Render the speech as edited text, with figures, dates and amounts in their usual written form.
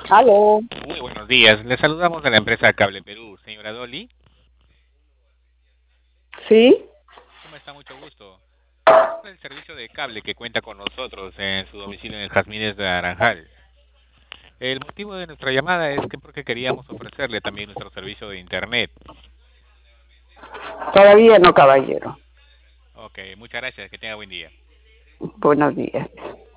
Aló, Muy buenos días. Le saludamos de la empresa Cable Perú. Señora Dolly, ¿sí? ¿cómo está? Mucho gusto. El servicio de cable que cuenta con nosotros en su domicilio en el Jazmines de Naranjal. El motivo de nuestra llamada es que porque queríamos ofrecerle también nuestro servicio de internet. Todavía no, caballero. Ok, muchas gracias. Que tenga buen día. Buenos días.